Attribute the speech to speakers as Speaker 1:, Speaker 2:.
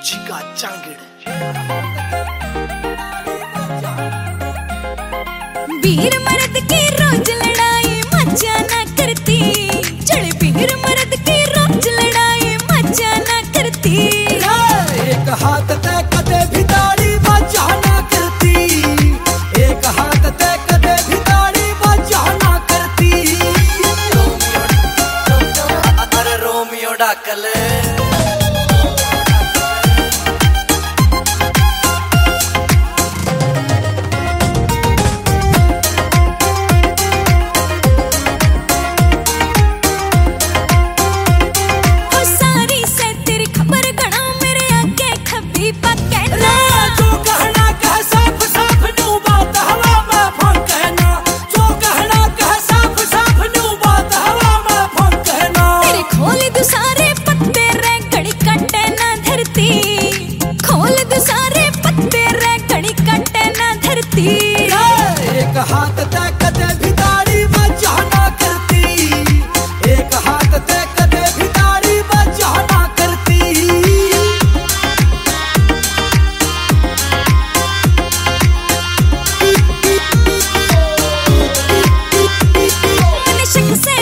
Speaker 1: चिका चांगड़
Speaker 2: वीर मर्द की रोज लड़ाई मजा ना करती, चढ़ वीर मर्द की रोज लड़ाई मजा ना करती।
Speaker 3: एक हाथ ते कदे भी ताड़ी मजा ना करती, एक हाथ ते कदे भी ताड़ी मजा ना करती।
Speaker 1: अरे रोमियो डाकल
Speaker 3: एक हाथ ते कदे भी ताड़ी मजा ना करती, एक हाथ ते कदे भी ताड़ी मजा ना करती।
Speaker 2: मन शक से